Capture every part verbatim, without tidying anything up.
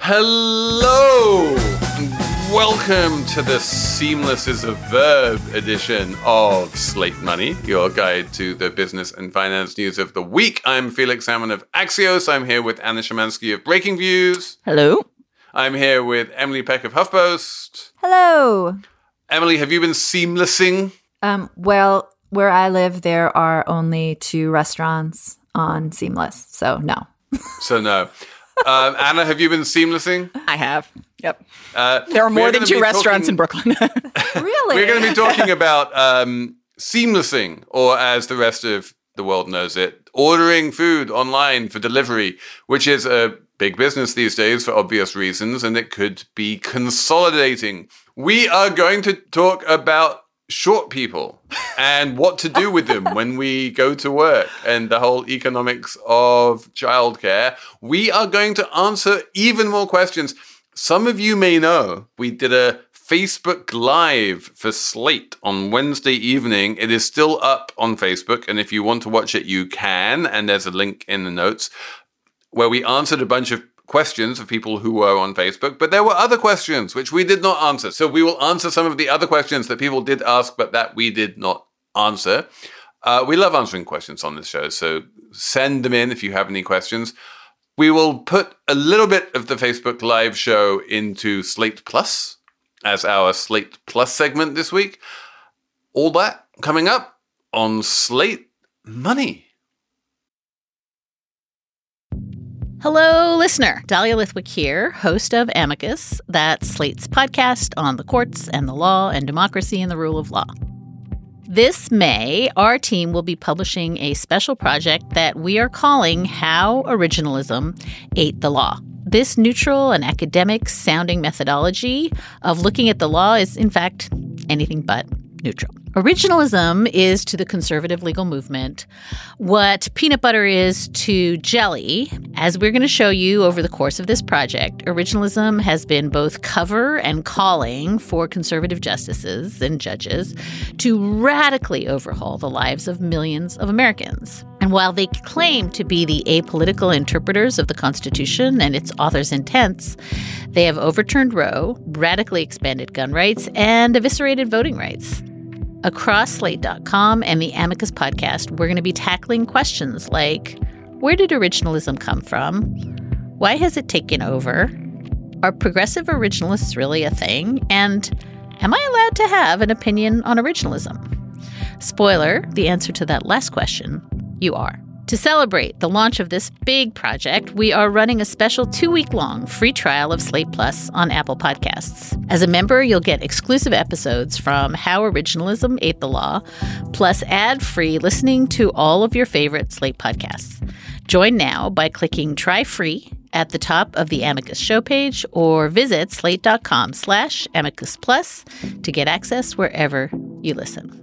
Hello! Welcome to the Seamless is a Verb edition of Slate Money, your guide to the business and finance news of the week. I'm Felix Salmon of Axios. I'm here with Anna Szymanski of Breaking Views. Hello. I'm here with Emily Peck of HuffPost. Hello. Emily, have you been seamlessing? Um, well, where I live, there are only two restaurants on Seamless, so no. So no. Um, Anna, have you been seamlessing? I have. Yep. Uh, there are more than two restaurants talking, in Brooklyn. Really? We're going to be talking about um, seamlessing, or as the rest of the world knows it, ordering food online for delivery, which is a big business these days for obvious reasons, and it could be consolidating. We are going to talk about short people and what to do with them when we go to work and the whole economics of childcare. We are going to answer even more questions. Some of you may know we did a Facebook Live for Slate on Wednesday evening. It is still up on Facebook, and if you want to watch it, you can. And there's a link in the notes where we answered a bunch of questions of people who were on Facebook, but there were other questions which we did not answer. So we will answer some of the other questions that people did ask, but that we did not answer. Uh, we love answering questions on this show, so send them in if you have any questions. We will put a little bit of the Facebook Live show into Slate Plus as our Slate Plus segment this week. All that coming up on Slate Money. Hello, listener. Dahlia Lithwick here, host of Amicus, that's Slate's podcast on the courts and the law and democracy and the rule of law. This May, our team will be publishing a special project that we are calling How Originalism Ate the Law. This neutral and academic-sounding methodology of looking at the law is, in fact, anything but neutral. Originalism is to the conservative legal movement what peanut butter is to jelly. As we're going to show you over the course of this project, originalism has been both cover and calling for conservative justices and judges to radically overhaul the lives of millions of Americans. And while they claim to be the apolitical interpreters of the Constitution and its author's intents, they have overturned Roe, radically expanded gun rights, and eviscerated voting rights. Across Slate dot com and the Amicus podcast, we're going to be tackling questions like, where did originalism come from? Why has it taken over? Are progressive originalists really a thing? And am I allowed to have an opinion on originalism? Spoiler, the answer to that last question, you are. To celebrate the launch of this big project, we are running a special two-week-long free trial of Slate Plus on Apple Podcasts. As a member, you'll get exclusive episodes from How Originalism Ate the Law, plus ad-free listening to all of your favorite Slate podcasts. Join now by clicking Try Free at the top of the Amicus show page or visit slate.com slash Amicus Plus to get access wherever you listen.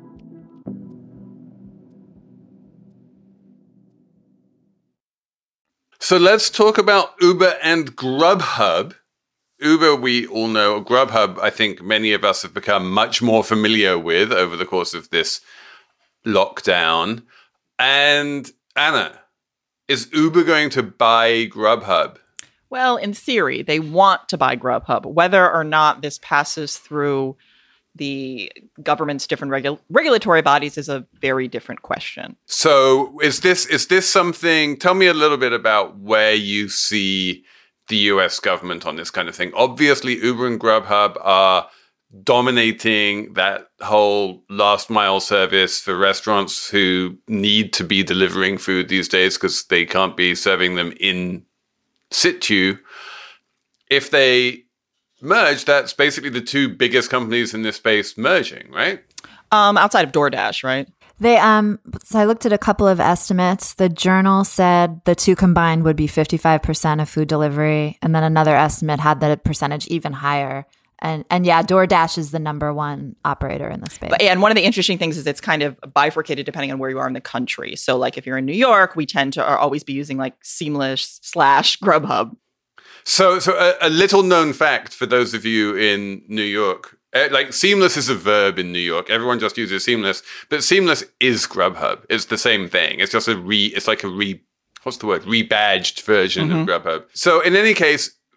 So let's talk about Uber and Grubhub. Uber, we all know. Grubhub, I think many of us have become much more familiar with over the course of this lockdown. And Anna, is Uber going to buy Grubhub? Well, in theory, they want to buy Grubhub. Whether or not this passes through the government's different regu- regulatory bodies is a very different question. So is this is this something, tell me a little bit about where you see the U S government on this kind of thing. Obviously, Uber and Grubhub are dominating that whole last mile service for restaurants who need to be delivering food these days because they can't be serving them in situ. If they merge, that's basically the two biggest companies in this space merging, right? Um, outside of DoorDash, right? They um. So I looked at a couple of estimates. The Journal said the two combined would be fifty-five percent of food delivery, and then another estimate had the percentage even higher. And and yeah, DoorDash is the number one operator in the space. But, and one of the interesting things is it's kind of bifurcated depending on where you are in the country. So like if you're in New York, we tend to always be using like Seamless slash Grubhub. So, so a, a little known fact for those of you in New York, like Seamless is a verb in New York. Everyone just uses Seamless, but Seamless is Grubhub. It's the same thing. It's just a re, it's like a re, what's the word? Rebadged version mm-hmm. of Grubhub. So in any case,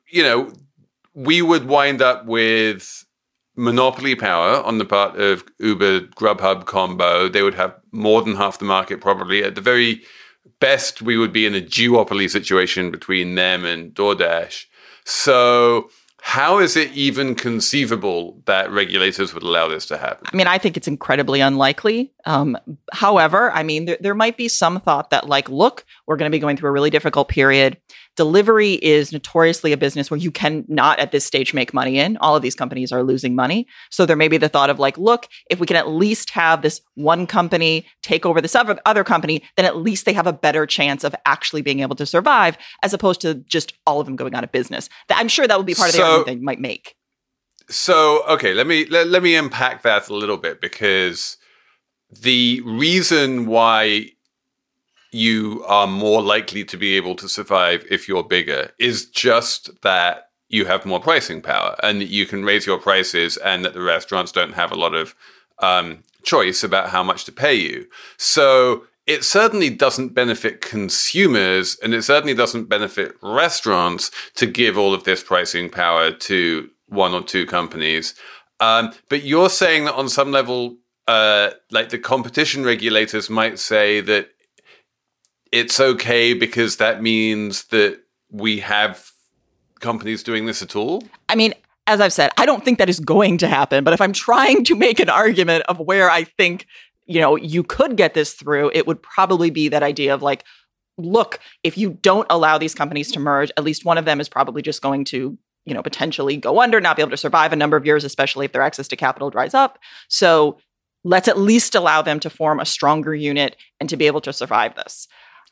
you know, we would wind up with monopoly power on the part of Uber Grubhub combo. They would have more than half the market probably. At the very best, we would be in a duopoly situation between them and DoorDash. So how is it even conceivable that regulators would allow this to happen? I mean, I think it's incredibly unlikely. Um, however, I mean, there, there might be some thought that, like, look, we're going to be going through a really difficult period. Delivery is notoriously a business where you can not at this stage make money in. All of these companies are losing money. So there may be the thought of like, look, if we can at least have this one company take over this other, other company, then at least they have a better chance of actually being able to survive as opposed to just all of them going out of business. I'm sure that would be part of the so, argument they might make. So, okay, let me let, let me unpack that a little bit, because the reason why you are more likely to be able to survive if you're bigger is just that you have more pricing power and that you can raise your prices and that the restaurants don't have a lot of um, choice about how much to pay you. So it certainly doesn't benefit consumers, and it certainly doesn't benefit restaurants to give all of this pricing power to one or two companies. Um, but you're saying that on some level, uh, like the competition regulators might say that it's okay because that means that we have companies doing this at all? I mean, as I've said, I don't think that is going to happen. But if I'm trying to make an argument of where I think, you know, you could get this through, it would probably be that idea of like, look, if you don't allow these companies to merge, at least one of them is probably just going to, you know, potentially go under, not be able to survive a number of years, especially if their access to capital dries up. So let's at least allow them to form a stronger unit and to be able to survive this.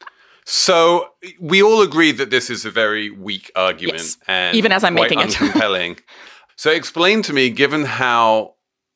So we all agree that this is a very weak argument, yes, and even as I'm quite making it uncompelling. So explain to me, given how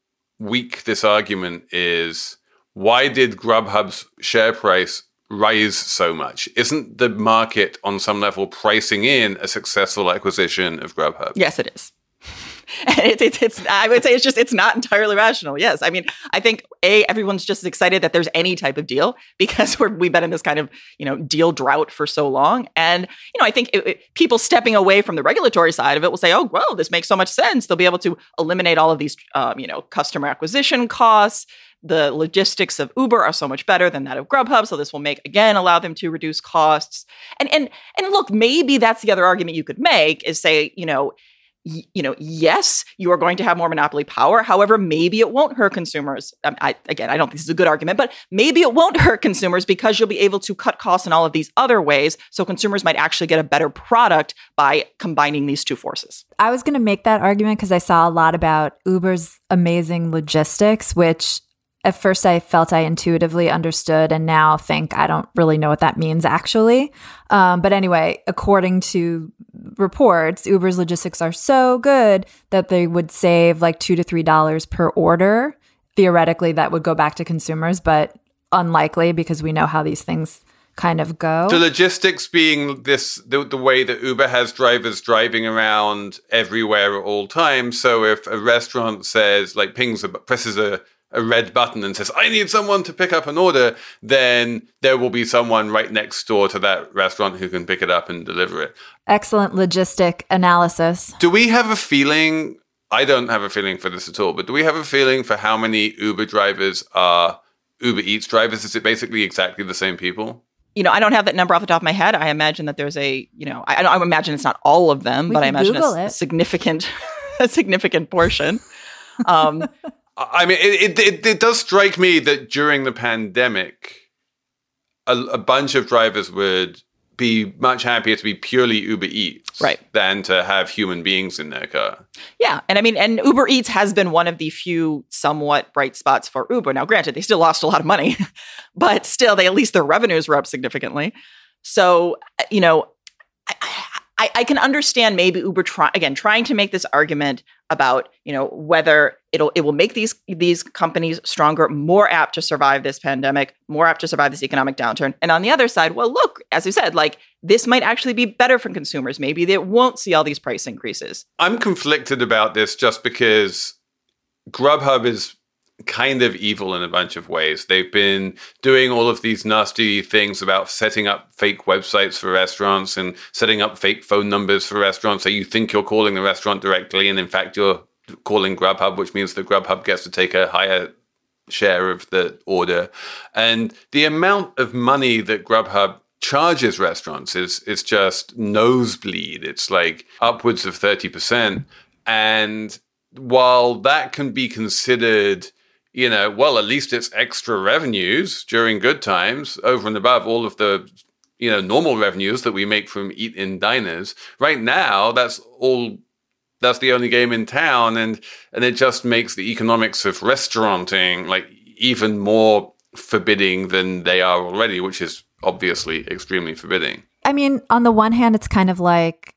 weak this argument is, why did Grubhub's share price rise so much? Isn't the market on some level pricing in a successful acquisition of Grubhub? Yes, it is. And it's, it's, it's, I would say it's just, it's not entirely rational. Yes. I mean, I think A, everyone's just excited that there's any type of deal because we're, we've been in this kind of, you know, deal drought for so long. And, you know, I think it, it, people stepping away from the regulatory side of it will say, oh, well, this makes so much sense. They'll be able to eliminate all of these, um, you know, customer acquisition costs. The logistics of Uber are so much better than that of Grubhub. So this will make, again, allow them to reduce costs. And, and, and look, maybe that's the other argument you could make is say, you know, you know, yes, you are going to have more monopoly power. However, maybe it won't hurt consumers. Um, I, again, I don't think this is a good argument, but maybe it won't hurt consumers because you'll be able to cut costs in all of these other ways. So consumers might actually get a better product by combining these two forces. I was going to make that argument because I saw a lot about Uber's amazing logistics, which at first I felt I intuitively understood and now think I don't really know what that means actually. Um, but anyway, according to reports, Uber's logistics are so good that they would save like two to three dollars per order. Theoretically, that would go back to consumers, but unlikely because we know how these things kind of go. The logistics being this, the, the way that Uber has drivers driving around everywhere at all times. So if a restaurant says, like, pings, a, presses a a red button and says, I need someone to pick up an order, then there will be someone right next door to that restaurant who can pick it up and deliver it. Excellent logistic analysis. Do we have a feeling, I don't have a feeling for this at all, but do we have a feeling for how many Uber drivers are Uber Eats drivers? Is it basically exactly the same people? You know, I don't have that number off the top of my head. I imagine that there's a, you know, I, I imagine it's not all of them, we but I imagine Google it's it. significant, a significant portion. Um, I mean, it, it it does strike me that during the pandemic, a, a bunch of drivers would be much happier to be purely Uber Eats right. than to have human beings in their car. Yeah. And I mean, and Uber Eats has been one of the few somewhat bright spots for Uber. Now, granted, they still lost a lot of money, but still, they at least their revenues were up significantly. So, you know, I, I, I can understand maybe Uber try, again trying to make this argument about, you know, whether it'll it will make these these companies stronger, more apt to survive this pandemic, more apt to survive this economic downturn. And on the other side, well, look, as you said, like this might actually be better for consumers. Maybe they won't see all these price increases. I'm conflicted about this just because Grubhub is kind of evil in a bunch of ways. They've been doing all of these nasty things about setting up fake websites for restaurants and setting up fake phone numbers for restaurants. So you think you're calling the restaurant directly, and in fact, you're calling Grubhub, which means the Grubhub gets to take a higher share of the order. And the amount of money that Grubhub charges restaurants is, is just nosebleed. It's like upwards of thirty percent. And while that can be considered, you know, well, at least it's extra revenues during good times over and above all of the, you know, normal revenues that we make from eat-in diners. Right now, that's all, that's the only game in town. And, and it just makes the economics of restauranting like even more forbidding than they are already, which is obviously extremely forbidding. I mean, on the one hand, it's kind of like,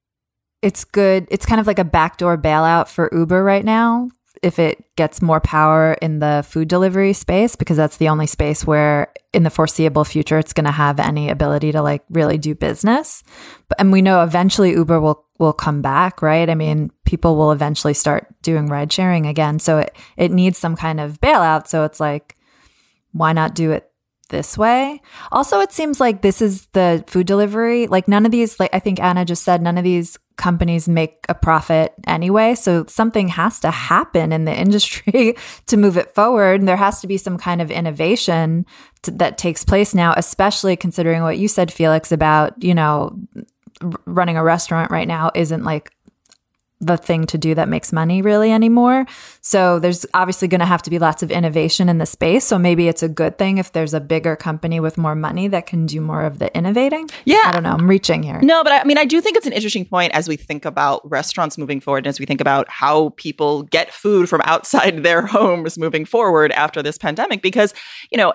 it's good. It's kind of like a backdoor bailout for Uber right now, if it gets more power in the food delivery space, because that's the only space where in the foreseeable future it's going to have any ability to like really do business. But, and we know eventually Uber will will come back, right? I mean, people will eventually start doing ride sharing again. So it, it needs some kind of bailout. So it's like, why not do it this way? Also, it seems like this is the food delivery. Like none of these, like I think Anna just said, none of these companies make a profit anyway. So something has to happen in the industry to move it forward. And there has to be some kind of innovation to, that takes place now, especially considering what you said, Felix, about, you know, r- running a restaurant right now isn't like the thing to do that makes money really anymore. So there's obviously going to have to be lots of innovation in the space. So maybe it's a good thing if there's a bigger company with more money that can do more of the innovating. Yeah. I don't know. I'm reaching here. No, but I mean, I do think it's an interesting point as we think about restaurants moving forward and as we think about how people get food from outside their homes moving forward after this pandemic, because, you know,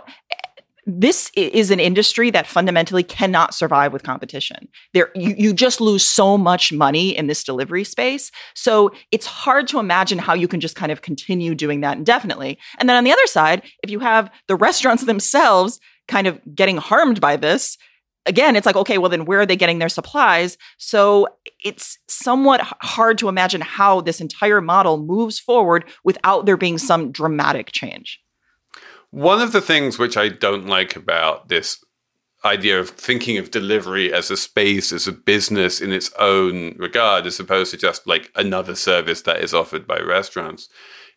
this is an industry that fundamentally cannot survive with competition. There, you, you just lose so much money in this delivery space. So it's hard to imagine how you can just kind of continue doing that indefinitely. And then on the other side, if you have the restaurants themselves kind of getting harmed by this, again, it's like, okay, well, then where are they getting their supplies? So it's somewhat hard to imagine how this entire model moves forward without there being some dramatic change. One of the things which I don't like about this idea of thinking of delivery as a space, as a business in its own regard, as opposed to just like another service that is offered by restaurants,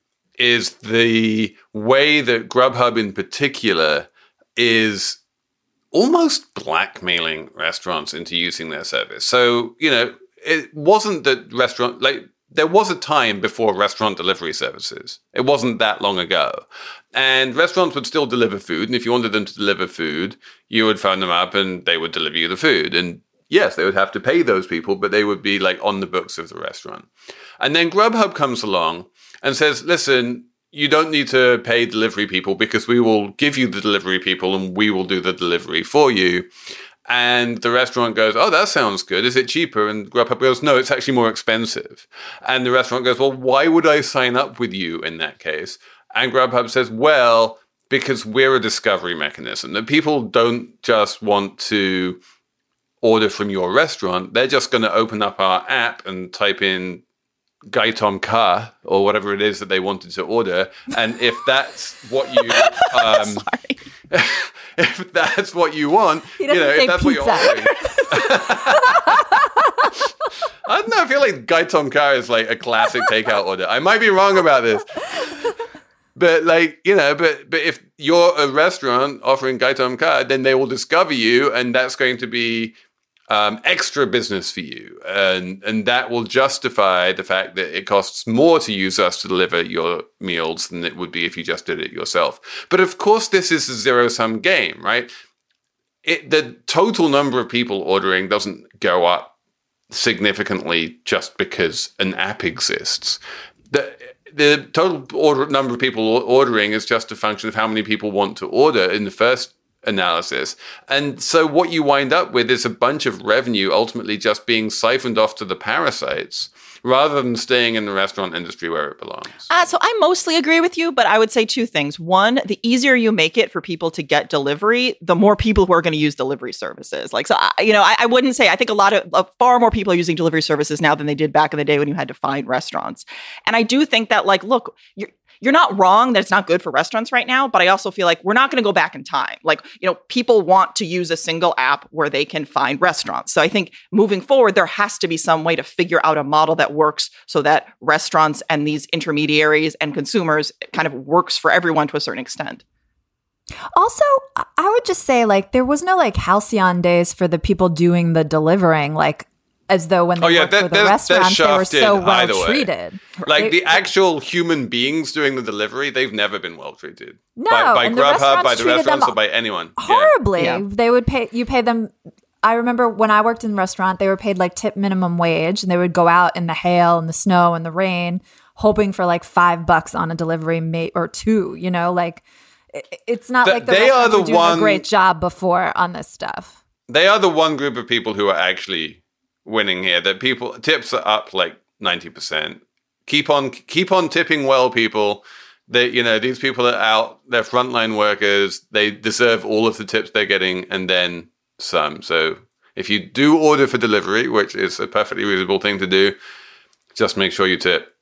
is the way that Grubhub in particular is almost blackmailing restaurants into using their service. So, you know, it wasn't that restaurant, like, there was a time before restaurant delivery services. It wasn't that long ago. And restaurants would still deliver food. And if you wanted them to deliver food, you would phone them up and they would deliver you the food. And yes, they would have to pay those people, but they would be like on the books of the restaurant. And then Grubhub comes along and says, listen, you don't need to pay delivery people because we will give you the delivery people and we will do the delivery for you. And the restaurant goes, oh, that sounds good. Is it cheaper? And Grubhub goes, no, it's actually more expensive. And the restaurant goes, well, why would I sign up with you in that case? And Grubhub says, well, because we're a discovery mechanism. That people don't just want to order from your restaurant. They're just going to open up our app and type in Gaitom Ka or whatever it is that they wanted to order. And if that's what you... Um, Sorry. If that's what you want, he you know, say if that's pizza. what you're ordering. I don't know. I feel like Gaitom Ka is like a classic takeout order. I might be wrong about this. But like, you know, but but if you're a restaurant offering Gaitom Ka, then they will discover you and that's going to be um, extra business for you. And, and that will justify the fact that it costs more to use us to deliver your meals than it would be if you just did it yourself. But of course, this is a zero-sum game, right? It, the total number of people ordering doesn't go up significantly just because an app exists. The, the total order, number of people ordering is just a function of how many people want to order in the first analysis. And so what you wind up with is a bunch of revenue ultimately just being siphoned off to the parasites rather than staying in the restaurant industry where it belongs. Uh, so I mostly agree with you, but I would say two things. One, the easier you make it for people to get delivery, the more people who are going to use delivery services. Like, so, I, you know, I, I wouldn't say, I think a lot of, uh, far more people are using delivery services now than they did back in the day when you had to find restaurants. And I do think that, like, look, you're, you're not wrong that it's not good for restaurants right now, but I also feel like we're not going to go back in time. Like, you know, people want to use a single app where they can find restaurants. So I think moving forward, there has to be some way to figure out a model that works so that restaurants and these intermediaries and consumers kind of works for everyone to a certain extent. Also, I would just say, like, there was no, like, halcyon days for the people doing the delivering, like, as though when they oh, yeah, worked that, for the they're, restaurants, they're they were so well treated. Like, they, the actual human beings doing the delivery, they've never been well treated. No, by, by and the Grubhub, by the treated restaurants, them or by anyone. horribly. Yeah. They would pay, you pay them. I remember when I worked in the restaurant, they were paid like tip minimum wage, and they would go out in the hail and the snow and the rain, hoping for like five bucks on a delivery mate or two, you know, like, it's not The, like the they restaurants are the were doing one, a great job before on this stuff. They are the one group of people who are actually winning here. That people tips are up like ninety percent. Keep on keep on tipping well, people. They, you know, these people are out. They're frontline workers. They deserve all of the tips they're getting and then some. So if you do order for delivery, which is a perfectly reasonable thing to do, just make sure you tip.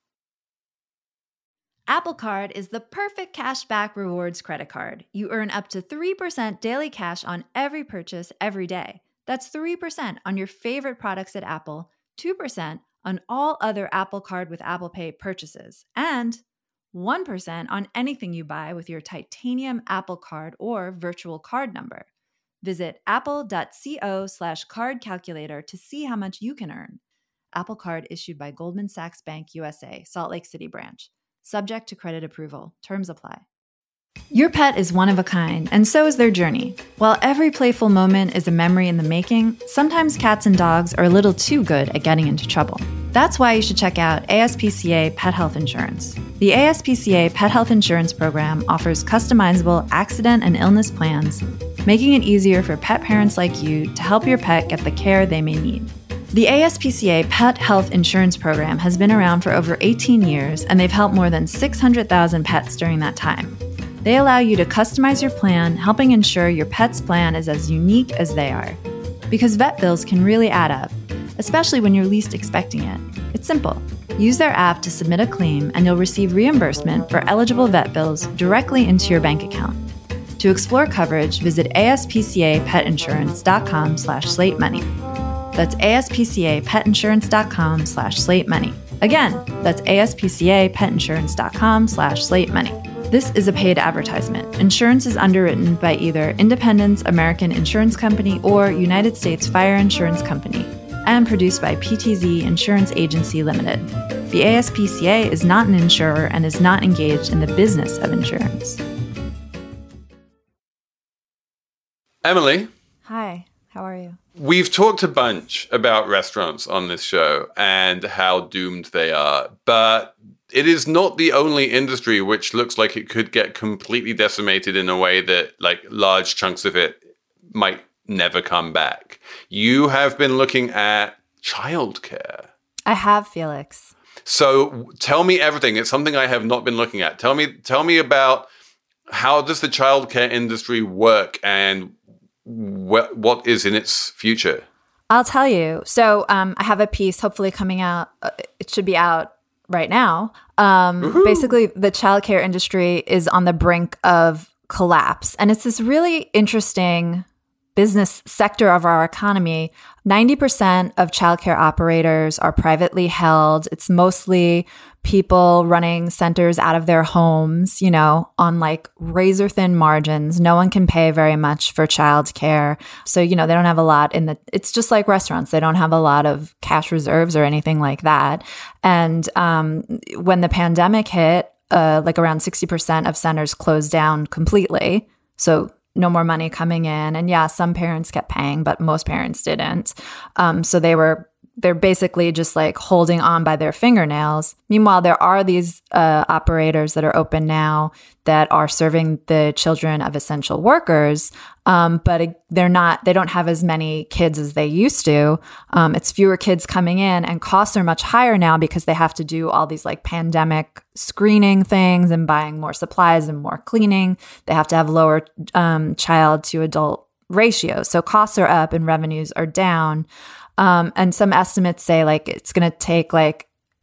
Apple Card is the perfect cashback rewards credit card. You earn up to three percent daily cash on every purchase every day. That's three percent on your favorite products at Apple, two percent on all other Apple Card with Apple Pay purchases, and one percent on anything you buy with your titanium Apple Card or virtual card number. Visit apple.co slash card calculator to see how much you can earn. Apple Card issued by Goldman Sachs Bank U S A, Salt Lake City branch. Subject to credit approval. Terms apply. Your pet is one of a kind, and so is their journey. While every playful moment is a memory in the making, sometimes cats and dogs are a little too good at getting into trouble. That's why you should check out A S P C A Pet Health Insurance. The A S P C A Pet Health Insurance Program offers customizable accident and illness plans, making it easier for pet parents like you to help your pet get the care they may need. The A S P C A Pet Health Insurance Program has been around for over eighteen years, and they've helped more than six hundred thousand pets during that time. They allow you to customize your plan, helping ensure your pet's plan is as unique as they are. Because vet bills can really add up, especially when you're least expecting it. It's simple. Use their app to submit a claim, and you'll receive reimbursement for eligible vet bills directly into your bank account. To explore coverage, visit aspcapetinsurance.com slash slate money. That's aspcapetinsurance.com slash slate money. Again, that's aspcapetinsurance.com slash slate money. This is a paid advertisement. Insurance is underwritten by either Independence American Insurance Company or United States Fire Insurance Company and produced by P T Z Insurance Agency Limited. The A S P C A is not an insurer and is not engaged in the business of insurance. Emily. Hi, how are you? We've talked a bunch about restaurants on this show and how doomed they are, but it is not the only industry which looks like it could get completely decimated in a way that like large chunks of it might never come back. You have been looking at childcare. I have, Felix. So tell me everything. It's something I have not been looking at. Tell me, tell me about how does the childcare industry work and What what is in its future? I'll tell you. So um, I have a piece hopefully coming out. Uh, it should be out right now. Um, basically, the childcare industry is on the brink of collapse. And it's this really interesting business sector of our economy. ninety percent of childcare operators are privately held. It's mostly people running centers out of their homes, you know, on like razor thin margins. No one can pay very much for childcare. So, you know, they don't have a lot in the, it's just like restaurants. They don't have a lot of cash reserves or anything like that. And um, when the pandemic hit, uh, like around sixty percent of centers closed down completely. So no more money coming in. And yeah, some parents kept paying, but most parents didn't. Um, so they were, they're basically just like holding on by their fingernails. Meanwhile, there are these uh, operators that are open now that are serving the children of essential workers. Um, but they're not, they don't have as many kids as they used to. Um, it's fewer kids coming in, and costs are much higher now because they have to do all these like pandemic screening things and buying more supplies and more cleaning. They have to have lower um, child to adult ratios. So costs are up and revenues are down. Um, and some estimates say like it's going to take like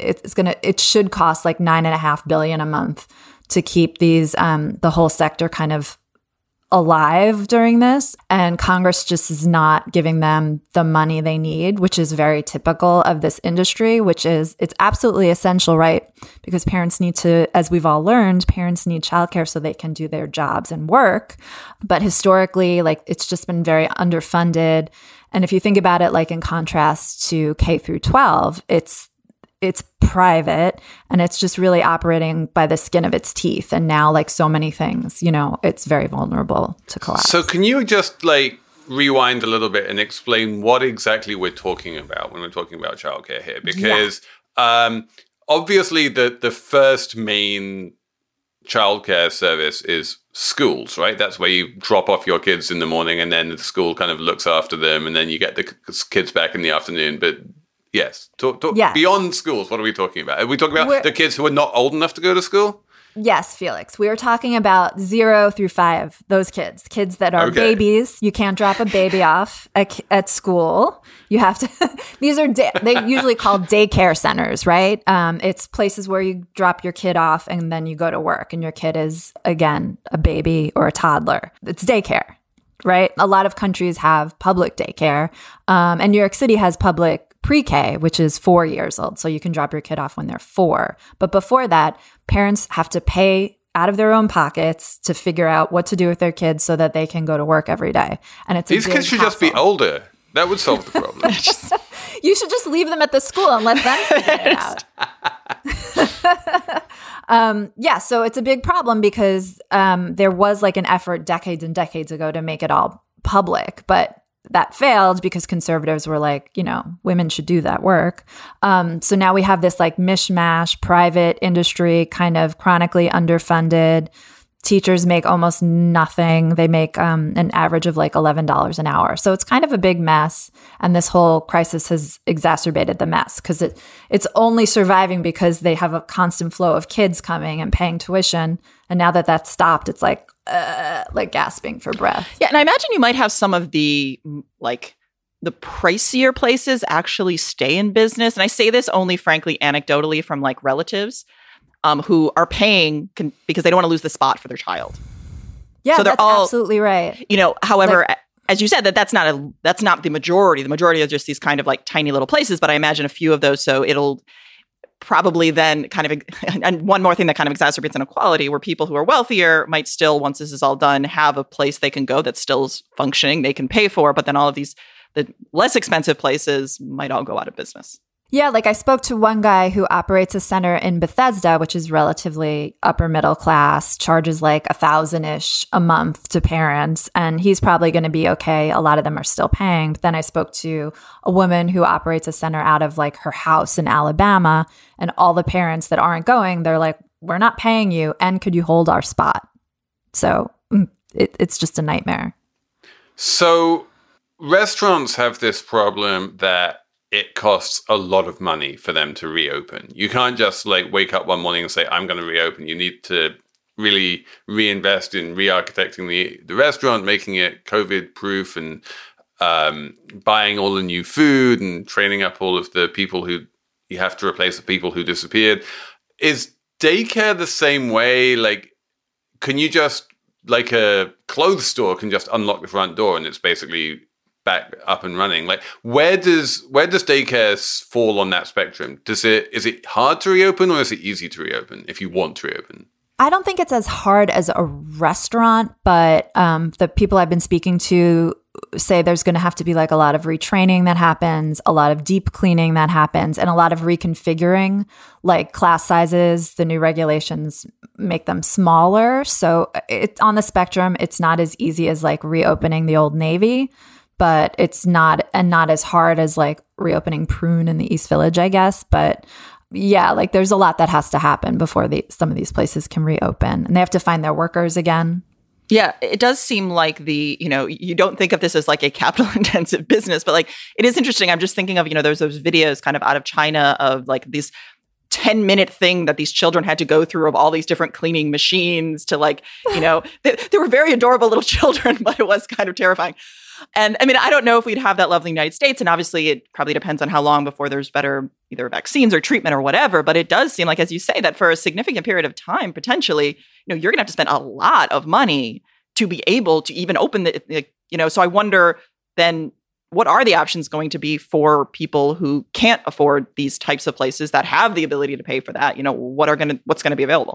it's going to, it should cost like nine and a half billion a month to keep these, um, the whole sector kind of alive during this. And Congress just is not giving them the money they need, which is very typical of this industry, which is it's absolutely essential, right? Because parents need to, as we've all learned, parents need childcare so they can do their jobs and work. But historically, like it's just been very underfunded. And if you think about it, like in contrast to K through twelve, it's it's private and it's just really operating by the skin of its teeth. And now, like so many things, you know, it's very vulnerable to collapse. So can you just like rewind a little bit and explain what exactly we're talking about when we're talking about childcare here? Because yeah. um, obviously the, the first main childcare service is schools, right? That's where you drop off your kids in the morning and then the school kind of looks after them and then you get the kids back in the afternoon. But yes. Talk, talk, yes. Beyond schools, what are we talking about? Are we talking about We're, the kids who are not old enough to go to school? Yes, Felix. We are talking about zero through five, those kids, kids that are okay. babies. You can't drop a baby off at, at school. You have to, these are, day, they usually called daycare centers, right? Um, it's places where you drop your kid off and then you go to work and your kid is, again, a baby or a toddler. It's daycare, right? A lot of countries have public daycare. Um, and New York City has public pre-K, which is four years old. So you can drop your kid off when they're four. But before that, parents have to pay out of their own pockets to figure out what to do with their kids so that they can go to work every day. And it's These kids should hassle. Just be older. That would solve the problem. You should just leave them at the school and let them figure it out. um, yeah, so it's a big problem because um, there was like an effort decades and decades ago to make it all public, but that failed because conservatives were like, you know, women should do that work. Um, so now we have this like mishmash private industry, kind of chronically underfunded. Teachers make almost nothing. They make um, an average of like eleven dollars an hour. So it's kind of a big mess. And this whole crisis has exacerbated the mess because it, it's only surviving because they have a constant flow of kids coming and paying tuition. And now that that's stopped, it's like, uh, like gasping for breath. Yeah. And I imagine you might have some of the like the pricier places actually stay in business. And I say this only, frankly, anecdotally from like relatives um, who are paying con- because they don't want to lose the spot for their child. Yeah, so they're that's all, absolutely right. You know, however, like, as you said, that that's not a that's not the majority. The majority are just these kind of like tiny little places. But I imagine a few of those. So it'll probably then kind of, and one more thing that kind of exacerbates inequality, where people who are wealthier might still, once this is all done, have a place they can go that still is functioning, they can pay for, but then all of these, the less expensive places might all go out of business. Yeah, like I spoke to one guy who operates a center in Bethesda, which is relatively upper middle class, charges like a thousand-ish a month to parents, and he's probably going to be okay. A lot of them are still paying. But then I spoke to a woman who operates a center out of like her house in Alabama, and all the parents that aren't going, they're like, we're not paying you, and could you hold our spot? So it, it's just a nightmare. So restaurants have this problem that it costs a lot of money for them to reopen. You can't just like wake up one morning and say, I'm going to reopen. You need to really reinvest in re-architecting the, the restaurant, making it COVID proof and um, buying all the new food and training up all of the people who you have to replace the people who disappeared. Is daycare the same way? Like, can you just, like a clothes store can just unlock the front door and it's basically back up and running? Like, where does where does daycare fall on that spectrum? Does it is it hard to reopen or is it easy to reopen if you want to reopen? I don't think it's as hard as a restaurant, but um, the people I've been speaking to say there's going to have to be like a lot of retraining that happens, a lot of deep cleaning that happens, and a lot of reconfiguring, like class sizes. The new regulations make them smaller. So it's on the spectrum. It's not as easy as like reopening the Old Navy, but it's not, and not as hard as like reopening Prune in the East Village, I guess. But yeah, like there's a lot that has to happen before the, some of these places can reopen, and they have to find their workers again. Yeah, it does seem like the, you know, you don't think of this as like a capital intensive business, but like it is interesting. I'm just thinking of, you know, there's those videos kind of out of China of like these ten minute thing that these children had to go through of all these different cleaning machines to like, you know, they, they were very adorable little children, but it was kind of terrifying. And I mean, I don't know if we'd have that love in the United States. And obviously it probably depends on how long before there's better either vaccines or treatment or whatever. But it does seem like, as you say, that for a significant period of time, potentially, you know, you're going to have to spend a lot of money to be able to even open the, the you know, so I wonder then, what are the options going to be for people who can't afford these types of places that have the ability to pay for that? You know, what are going to, what's going to be available?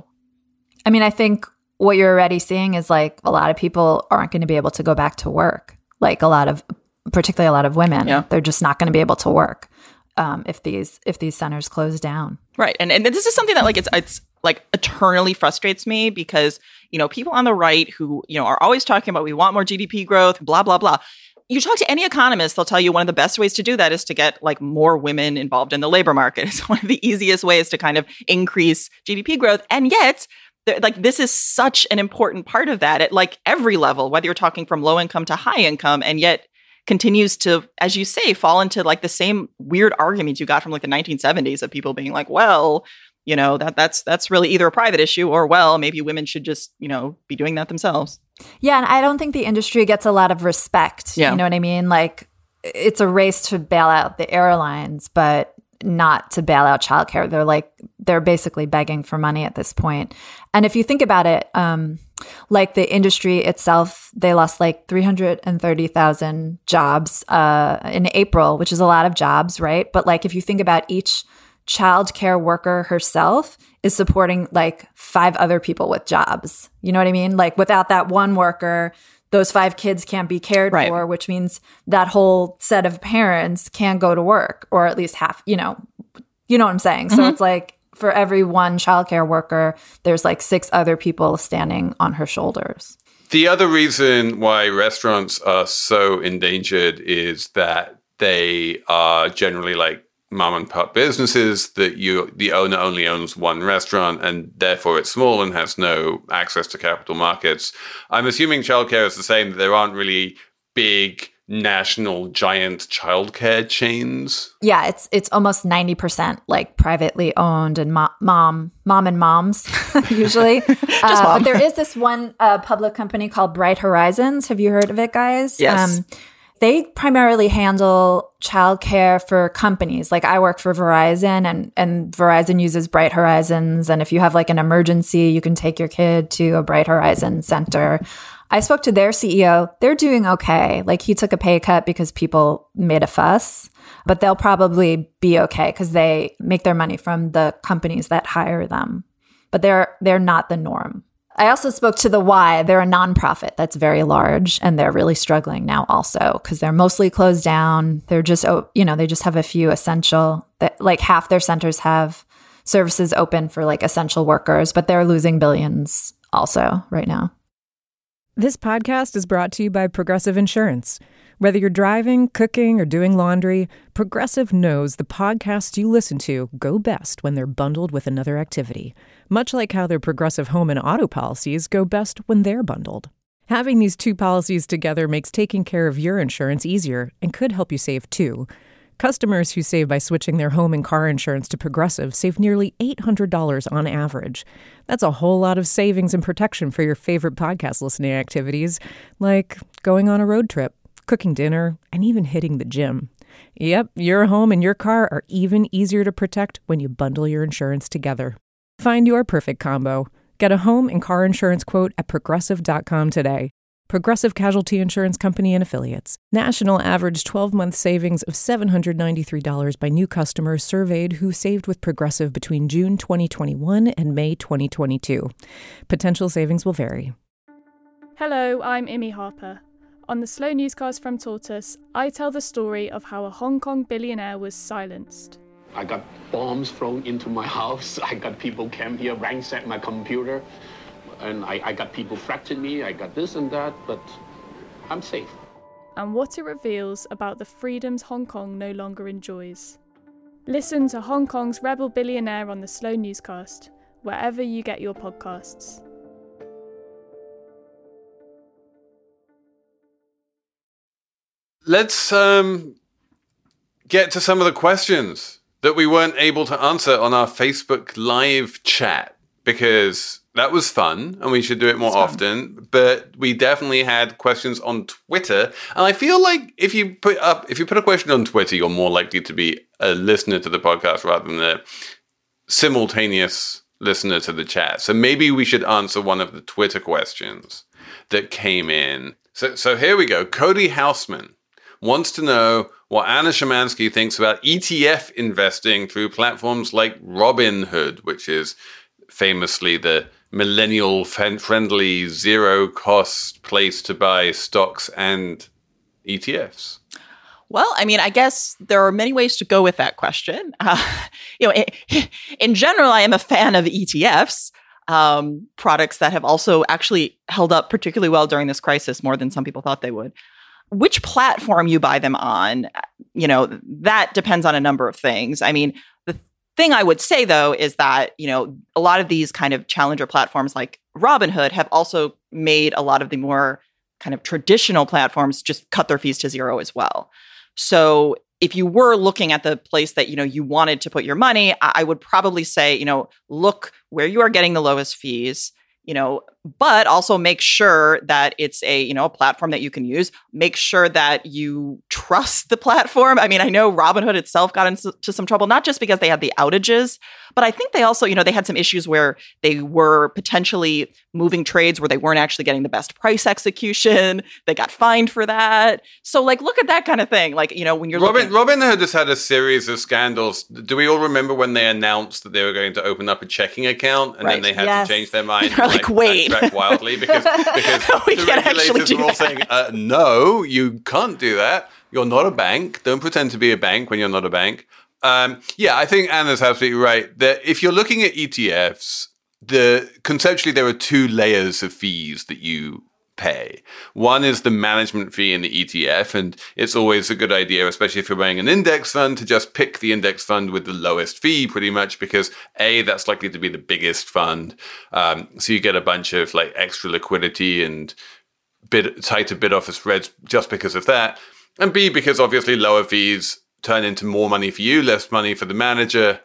I mean, I think what you're already seeing is like a lot of people aren't going to be able to go back to work. Like a lot of, particularly a lot of women, yeah. they're just not going to be able to work um, if these if these centers close down. Right, and and this is something that like it's it's like eternally frustrates me because you know people on the right who you know are always talking about we want more G D P growth, blah blah blah. You talk to any economist, they'll tell you one of the best ways to do that is to get like more women involved in the labor market. It's one of the easiest ways to kind of increase G D P growth, and yet. Like this is such an important part of that at like every level, whether you're talking from low income to high income, and yet continues to, as you say, fall into like the same weird arguments you got from like the nineteen seventies of people being like, well, you know, that that's that's really either a private issue or, well, maybe women should just, you know, be doing that themselves. Yeah. And I don't think the industry gets a lot of respect. Yeah. You know what I mean? Like it's a race to bail out the airlines, but not to bail out childcare. They're like, they're basically begging for money at this point. And if you think about it, um, like the industry itself, they lost like three hundred thirty thousand jobs uh, in April, which is a lot of jobs, right? But like if you think about each childcare worker herself is supporting like five other people with jobs. You know what I mean? Like without that one worker, those five kids can't be cared right. for, which means that whole set of parents can't go to work, or at least half, you know, you know what I'm saying? Mm-hmm. So it's like for every one childcare worker, there's like six other people standing on her shoulders. The other reason why restaurants are so endangered is that they are generally like mom and pop businesses that you the owner only owns one restaurant and therefore it's small and has no access to capital markets. I'm assuming childcare is the same, that there aren't really big national giant childcare chains. Yeah, it's it's almost ninety percent like privately owned and mo- mom mom and moms usually. Just uh, mom. But there is this one uh, public company called Bright Horizons. Have you heard of it, guys? Yes. Um, They primarily handle childcare for companies. Like I work for Verizon and, and Verizon uses Bright Horizons. And if you have like an emergency, you can take your kid to a Bright Horizon center. I spoke to their C E O. They're doing okay. Like he took a pay cut because people made a fuss, but they'll probably be okay because they make their money from the companies that hire them. But they're they're not the norm. I also spoke to the Y. They're a nonprofit that's very large, and they're really struggling now also because they're mostly closed down. They're just, you know, they just have a few essential, like half their centers have services open for like essential workers, but they're losing billions also right now. This podcast is brought to you by Progressive Insurance. Whether you're driving, cooking, or doing laundry, Progressive knows the podcasts you listen to go best when they're bundled with another activity, much like how their Progressive home and auto policies go best when they're bundled. Having these two policies together makes taking care of your insurance easier and could help you save too. Customers who save by switching their home and car insurance to Progressive save nearly eight hundred dollars on average. That's a whole lot of savings and protection for your favorite podcast listening activities, like going on a road trip, cooking dinner, and even hitting the gym. Yep, your home and your car are even easier to protect when you bundle your insurance together. Find your perfect combo. Get a home and car insurance quote at progressive dot com today. Progressive Casualty Insurance Company and Affiliates. National average twelve-month savings of seven hundred ninety-three dollars by new customers surveyed who saved with Progressive between June twenty twenty-one and May twenty twenty-two. Potential savings will vary. Hello, I'm Imi Harper. On the Slow Newscast from Tortoise, I tell the story of how a Hong Kong billionaire was silenced. I got bombs thrown into my house. I got people came here, ransacked my computer. And I, I got people threatening me. I got this and that, but I'm safe. And what it reveals about the freedoms Hong Kong no longer enjoys. Listen to Hong Kong's rebel billionaire on the Slow Newscast, wherever you get your podcasts. Let's um, get to some of the questions that we weren't able to answer on our Facebook live chat because that was fun and we should do it more often. But we definitely had questions on Twitter. And I feel like if you put up, if you put a question on Twitter, you're more likely to be a listener to the podcast rather than a simultaneous listener to the chat. So maybe we should answer one of the Twitter questions that came in. So, so here we go. Cody Houseman wants to know what Anna Szymanski thinks about E T F investing through platforms like Robinhood, which is famously the millennial friendly zero cost place to buy stocks and E T Fs. Well, I mean, I guess there are many ways to go with that question. Uh, you know, in, in general, I am a fan of E T Fs, um, products that have also actually held up particularly well during this crisis, more than some people thought they would. Which platform you buy them on, you know, that depends on a number of things. I mean, the thing I would say, though, is that, you know, a lot of these kind of challenger platforms like Robinhood have also made a lot of the more kind of traditional platforms just cut their fees to zero as well. So if you were looking at the place that, you know, you wanted to put your money, I would probably say, you know, look where you are getting the lowest fees, you know, but also make sure that it's a, you know, a platform that you can use. Make sure that you trust the platform. I mean, I know Robinhood itself got into some trouble, not just because they had the outages, but I think they also, you know, they had some issues where they were potentially moving trades where they weren't actually getting the best price execution. They got fined for that. So like, look at that kind of thing. Like, you know, when you're Robin, looking- Robinhood has had a series of scandals. Do we all remember when they announced that they were going to open up a checking account and Right. then they had Yes. to change their mind? They're like, wait. backtrack wildly because, because We the can't actually regulators do were all that. saying, uh, no, you can't do that. You're not a bank. Don't pretend to be a bank when you're not a bank. Um, yeah, I think Anna's absolutely right. That if you're looking at E T Fs, the conceptually there are two layers of fees that you pay. One is the management fee in the E T F, and it's always a good idea, especially if you're buying an index fund, to just pick the index fund with the lowest fee pretty much because A, that's likely to be the biggest fund. Um, so you get a bunch of like extra liquidity and bid, tighter bid offer spreads just because of that. And B, because obviously lower fees turn into more money for you, less money for the manager.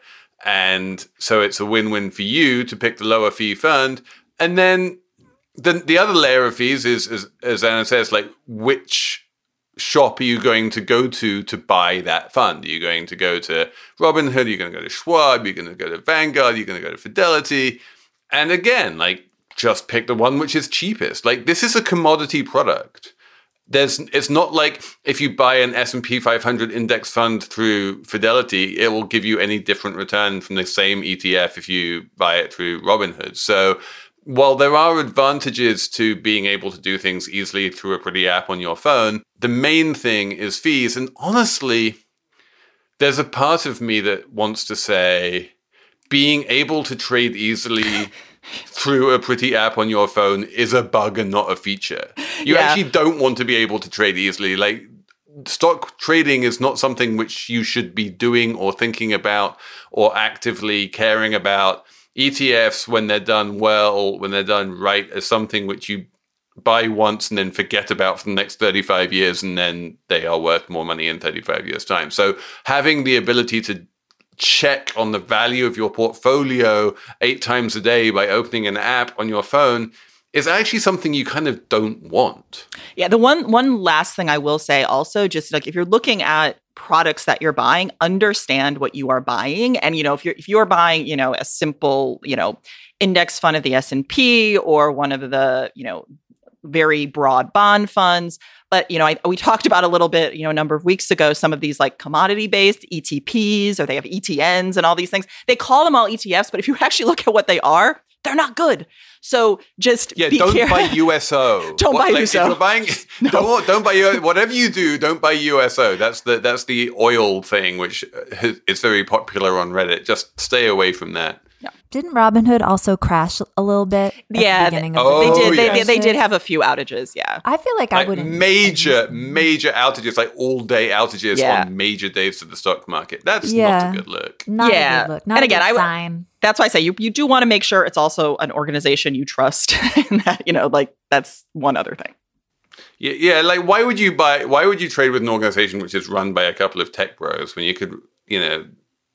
And so it's a win-win for you to pick the lower fee fund. And then the, the other layer of fees is, is, as Anna says, like which shop are you going to go to to buy that fund? Are you going to go to Robinhood? Are you going to go to Schwab? You're going to go to Vanguard? You're going to go to Fidelity? And again, like just pick the one which is cheapest. Like this is a commodity product. There's, it's not like if you buy an S and P five hundred index fund through Fidelity, it will give you any different return from the same E T F if you buy it through Robinhood. So while there are advantages to being able to do things easily through a pretty app on your phone, the main thing is fees. And honestly, there's a part of me that wants to say being able to trade easily through a pretty app on your phone is a bug and not a feature. You Yeah. actually don't want to be able to trade easily. Like stock trading is not something which you should be doing or thinking about or actively caring about. E T Fs, when they're done well, when they're done right, is something which you buy once and then forget about for the next thirty-five years, and then they are worth more money in thirty-five years' time. So having the ability to check on the value of your portfolio eight times a day by opening an app on your phone is actually something you kind of don't want. Yeah, the one one last thing I will say also, just like if you're looking at products that you're buying, understand what you are buying. And, you know, if you're if you're buying, you know, a simple, you know, index fund of the S and P or one of the, you know, very broad bond funds. But, you know, I, we talked about a little bit, you know, a number of weeks ago, some of these like commodity based E T Ps, or they have E T Ns and all these things. They call them all E T Fs, but if you actually look at what they are, they're not good. So just yeah, be don't careful. buy U S O. Don't buy like, U S O. If you're buying, No. don't don't buy U- whatever you do. Don't buy U S O. That's the that's the oil thing, which is very popular on Reddit. Just stay away from that. Didn't Robinhood also crash a little bit at Yeah, the beginning of oh, the they did. They, yes. they, they did have a few outages. Yeah. I feel like I Like wouldn't. major, major outages, like all day outages Yeah. on major days of the stock market. That's Yeah. not a good look. Not Yeah. a good look. Not And a again, good I would- sign. That's why I say you you do want to make sure it's also an organization you trust. And that, you know, like that's one other thing. Yeah, yeah, like why would you buy? Why would you trade with an organization which is run by a couple of tech bros when you could, you know,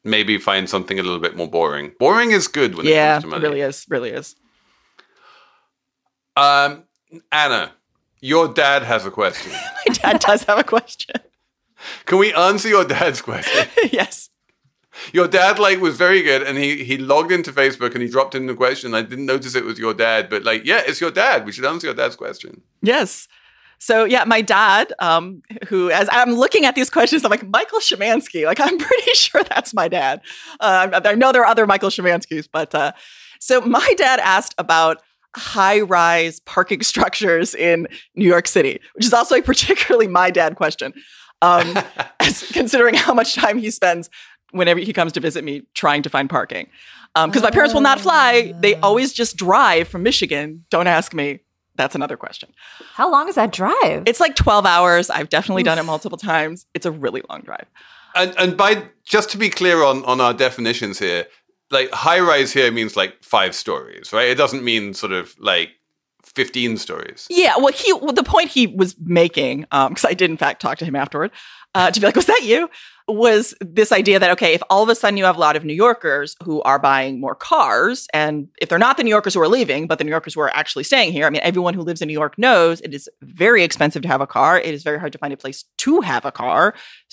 maybe find something a little bit more boring. Boring is good when yeah, it comes to money. Yeah, it really is. Really is. Um, Anna, your dad has a question. My dad does have a question. Can we answer your dad's question? Yes. Your dad, like, was very good, and he he logged into Facebook and he dropped in the question. I didn't notice it was your dad, but like, yeah, it's your dad. We should answer your dad's question. Yes. So yeah, my dad, um, who as I'm looking at these questions, I'm like, Michael Szymanski. Like, I'm pretty sure that's my dad. Uh, I know there are other Michael Szymanskis, but uh, so my dad asked about high-rise parking structures in New York City, which is also a particularly my dad question, um, as considering how much time he spends whenever he comes to visit me trying to find parking. Because um, my parents will not fly. They always just drive from Michigan. Don't ask me. That's another question. How long is that drive? It's like twelve hours. I've definitely Oof. done it multiple times. It's a really long drive. And and by just to be clear on, on our definitions here, like high rise here means like five stories, right? It doesn't mean sort of like fifteen stories. Yeah. Well, he well, the point he was making, because um, I did in fact talk to him afterward, uh, to be like, was that you? Was this idea that, okay, if all of a sudden you have a lot of New Yorkers who are buying more cars, and if they're not the New Yorkers who are leaving, but the New Yorkers who are actually staying here, I mean, everyone who lives in New York knows it is very expensive to have a car. It is very hard to find a place to have a car.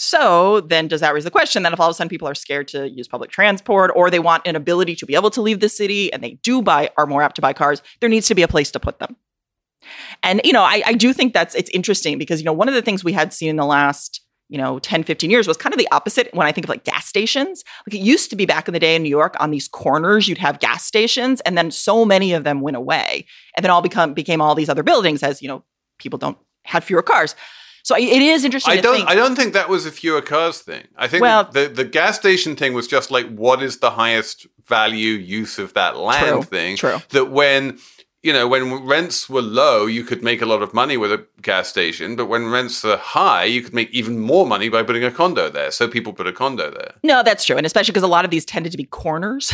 So then does that raise the question that if all of a sudden people are scared to use public transport, or they want an ability to be able to leave the city and they do buy, are more apt to buy cars, there needs to be a place to put them. And, you know, I, I do think that's, it's interesting because, you know, one of the things we had seen in the last you know, ten, fifteen years was kind of the opposite when I think of like gas stations. Like it used to be back in the day in New York on these corners, you'd have gas stations and then so many of them went away and then all become became all these other buildings as, you know, people don't had fewer cars. So it is interesting I to don't think. I don't think that was a fewer cars thing. I think well, the, the gas station thing was just like what is the highest value use of that land true, thing. True. That when You know, when rents were low, you could make a lot of money with a gas station. But when rents are high, you could make even more money by putting a condo there. So people put a condo there. No, that's true. And especially because a lot of these tended to be corners.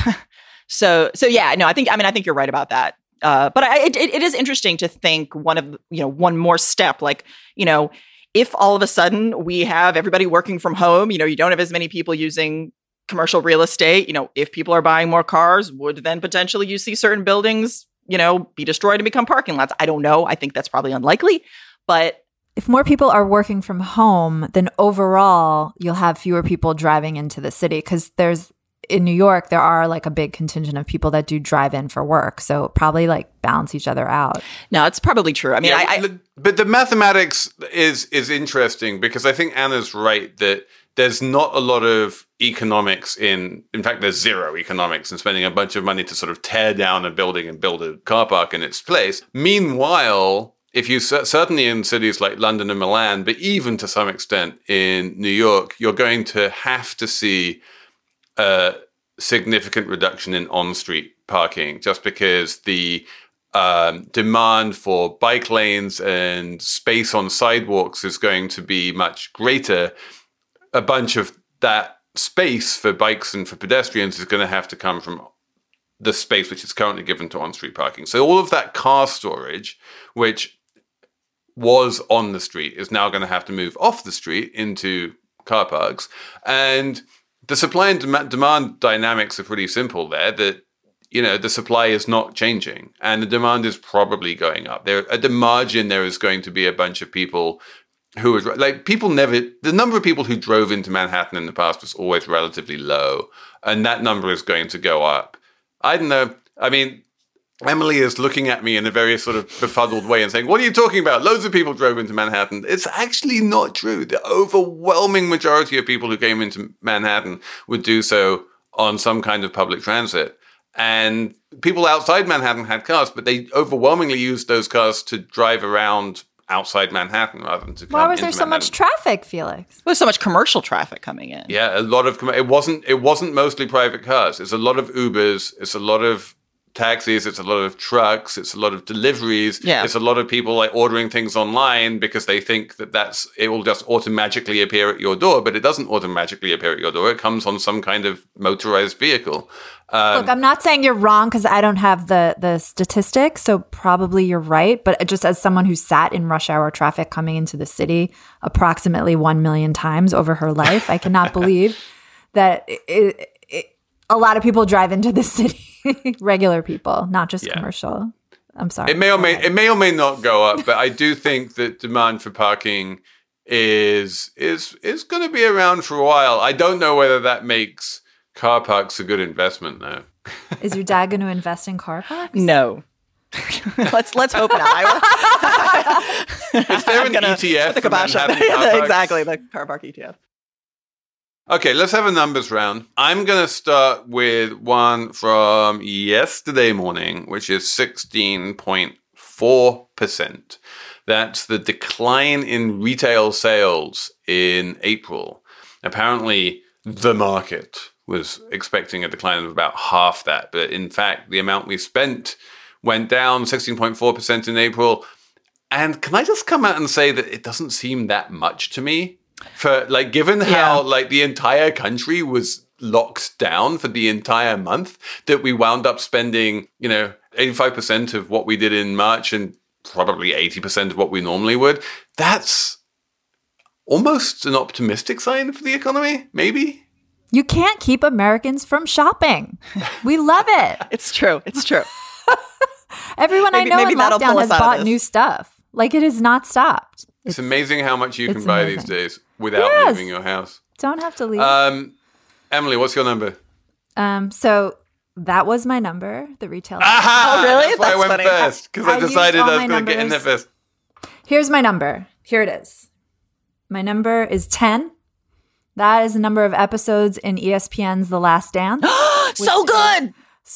so, so yeah, no, I think, I mean, I think you're right about that. Uh, but I, it, it is interesting to think one of, you know, one more step, like, you know, if all of a sudden we have everybody working from home, you know, you don't have as many people using commercial real estate, you know, if people are buying more cars, would then potentially you see certain buildings you know, be destroyed and become parking lots. I don't know. I think that's probably unlikely. But if more people are working from home, then overall, you'll have fewer people driving into the city because there's in New York, there are like a big contingent of people that do drive in for work. So probably like balance each other out. No, it's probably true. I mean, yeah, I, I but the mathematics is is interesting because I think Anna's right that there's not a lot of economics in, in fact, there's zero economics in spending a bunch of money to sort of tear down a building and build a car park in its place. Meanwhile, if you certainly in cities like London and Milan, but even to some extent in New York, you're going to have to see a significant reduction in on-street parking just because the um, demand for bike lanes and space on sidewalks is going to be much greater. A bunch of that space for bikes and for pedestrians is going to have to come from the space which is currently given to on-street parking. So all of that car storage, which was on the street, is now going to have to move off the street into car parks. And the supply and dem- demand dynamics are pretty simple there, that, you know, the supply is not changing and the demand is probably going up. There, at the margin, there is going to be a bunch of people who would, like, people never, the number of people who drove into Manhattan in the past was always relatively low. And that number is going to go up. I don't know. I mean, Emily is looking at me in a very sort of befuddled way and saying, what are you talking about? Loads of people drove into Manhattan. It's actually not true. The overwhelming majority of people who came into Manhattan would do so on some kind of public transit. And people outside Manhattan had cars, but they overwhelmingly used those cars to drive around outside Manhattan rather than to come Why was there into so Manhattan. much traffic, Felix? There's so much commercial traffic coming in. Yeah, a lot of, it wasn't, it wasn't mostly private cars. It's a lot of Ubers. It's a lot of taxis. It's a lot of trucks. It's a lot of deliveries. Yeah. It's a lot of people like ordering things online because they think that that's, it will just automatically appear at your door, but it doesn't automatically appear at your door. It comes on some kind of motorized vehicle. Um, Look, I'm not saying you're wrong because I don't have the the statistics, so probably you're right. But just as someone who sat in rush hour traffic coming into the city approximately one million times over her life, I cannot believe that it, a lot of people drive into the city. Regular people, not just Yeah. commercial. I'm sorry. It may or may it may or may not go up, but I do think that demand for parking is is is going to be around for a while. I don't know whether that makes car parks a good investment, though. Is your dad going to invest in car parks? No. let's let's hope not. I will. Is there an gonna E T F put the for kibosh on Manhattan that. car parks? Exactly, the car park E T F. Okay, let's have a numbers round. I'm going to start with one from yesterday morning, which is sixteen point four percent. That's the decline in retail sales in April. Apparently, the market was expecting a decline of about half that. But in fact, the amount we spent went down sixteen point four percent in April. And can I just come out and say that it doesn't seem that much to me? For like, given how Yeah. like the entire country was locked down for the entire month, that we wound up spending, you know, eighty-five percent of what we did in March and probably eighty percent of what we normally would. That's almost an optimistic sign for the economy, maybe. You can't keep Americans from shopping. We love it. It's true. It's true. Everyone Maybe- I know maybe in that'll lockdown pull us has out of bought this. new stuff. Like, it has not stopped. It's, amazing how much you can it's buy amazing. these days without Yes. leaving your house. Don't have to leave. Um, Emily, what's your number? Um, so that was my number, the retail. Aha! Oh, really? That's why I That's went funny. first, because I, I used decided all I was my going to get in there numbers. first. Here's my number. Here it is. My number is ten. That is the number of episodes in E S P N's The Last Dance. So good.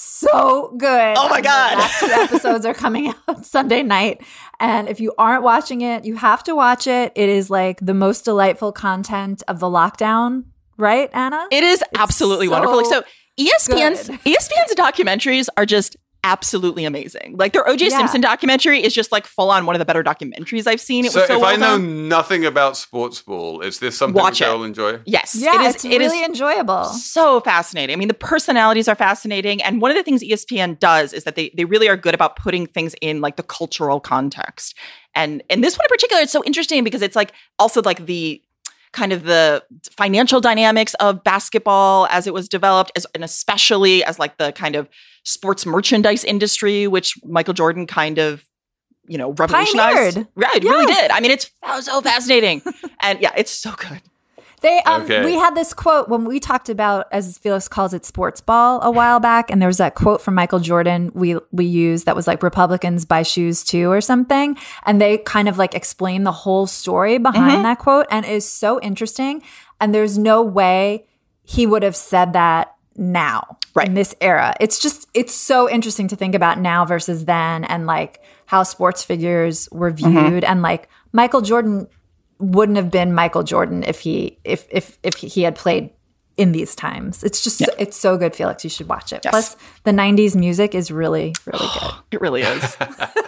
So good. Oh my And God. The last two episodes are coming out Sunday night. And if you aren't watching it, you have to watch it. It is like the most delightful content of the lockdown, right, Anna? It is absolutely so wonderful. Like, so E S P N's good. E S P N's documentaries are just absolutely amazing. Like their O J Yeah. Simpson documentary is just like full on one of the better documentaries I've seen. It So, was so if well I know done. nothing about sports ball, is this something Watch which it. I'll enjoy? Yes, Yeah, it is. it's it is really enjoyable. so fascinating. I mean, the personalities are fascinating. And one of the things E S P N does is that they they really are good about putting things in like the cultural context. And and this one in particular, it's so interesting because it's like also like the kind of the financial dynamics of basketball as it was developed, as and especially as like the kind of sports merchandise industry, which Michael Jordan kind of, you know, revolutionized. Pioneered. Right, really Yes. did. I mean, it's so fascinating. And yeah, it's so good. They um Okay. we had this quote when we talked about, as Felix calls it, sports ball a while back, and there was that quote from Michael Jordan we we used that was like Republicans buy shoes too or something, and they kind of like explain the whole story behind Mm-hmm. that quote, and it is so interesting. And there's no way he would have said that now, Right. in this era. It's just it's so interesting to think about now versus then, and like how sports figures were viewed, Mm-hmm. and like Michael Jordan wouldn't have been Michael Jordan if he if if if he had played in these times. It's just it's so good, Felix. You should watch it. Yes. Plus, the nineties music is really really good. It really is.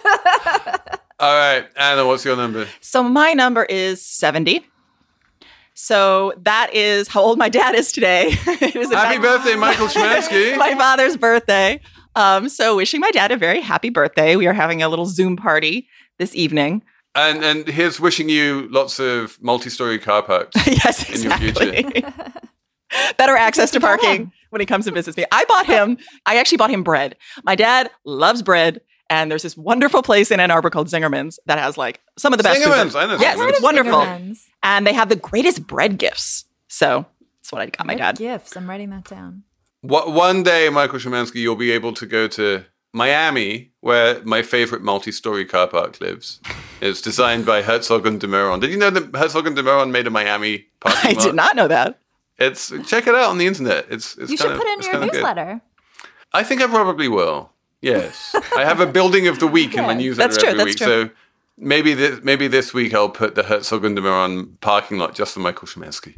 All right, Anna, what's your number? So my number is seventy. So that is how old my dad is today. It was in Happy fact birthday, Michael Schmansky. my father's birthday. Um, so wishing my dad a very happy birthday. We are having a little Zoom party this evening. And and here's wishing you lots of multi-story car parks. Yes, In your exactly. Better access to parking when he comes to visit me. I bought him, I actually bought him bread. My dad loves bread. And there's this wonderful place in Ann Arbor called Zingerman's that has like some of the best. Zingerman's, food. I know Yes, Zingerman's. it's wonderful. Zingerman's. And they have the greatest bread gifts. So that's what I got my Good dad. gifts. I'm writing that down. What, one day, Michael Schmansky, you'll be able to go to Miami, where my favorite multi-story car park lives. It's designed by Herzog and de Meuron. Did you know that Herzog and de Meuron made a Miami parking I lot? did not know that. It's check it out on the internet. It's, it's You kind should of, put in it's your kind of good. newsletter. I think I probably will. Yes, I have a building of the week in my Yes. newsletter That's true, every that's week. true. So maybe this maybe this week I'll put the Herzog and de Meuron parking lot just for Michael Schmansky.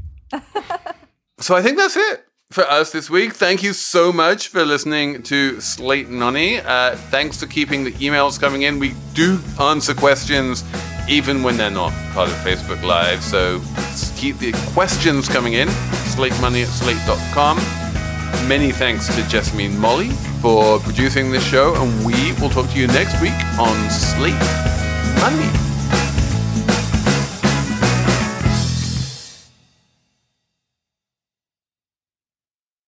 So I think that's it for us this week. Thank you so much for listening to Slate Nonny. Uh, thanks for keeping the emails coming in. We do answer questions even when they're not part of Facebook Live. So keep the questions coming in. Slate Money at slate dot com. Many thanks to Jessamine Molly for producing this show, and we will talk to you next week on Slate Money.